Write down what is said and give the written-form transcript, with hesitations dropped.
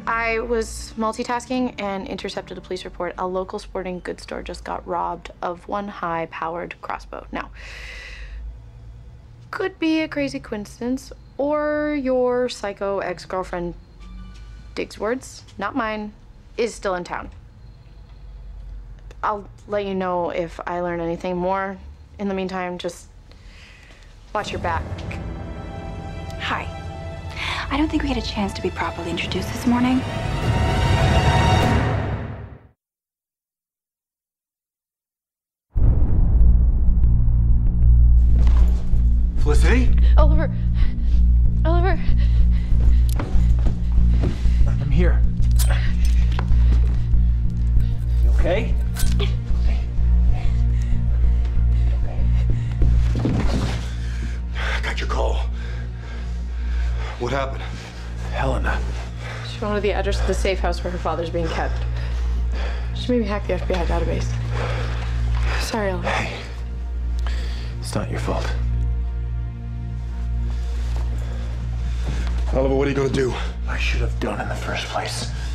I was multitasking and intercepted a police report. A local sporting goods store just got robbed of one high-powered crossbow. Now, could be a crazy coincidence, or your psycho ex-girlfriend, Dig's words, not mine, is still in town. I'll let you know if I learn anything more. In the meantime, just watch your back. Hi. I don't think we had a chance to be properly introduced this morning. Felicity? Oliver. Oliver. I'm here. You okay? Got your call. What happened? Helena. She wanted the address of the safe house where her father's being kept. She made me hack the FBI database. Sorry, Oliver. Hey. It's not your fault. Oliver, what are you gonna do? I should have done in the first place.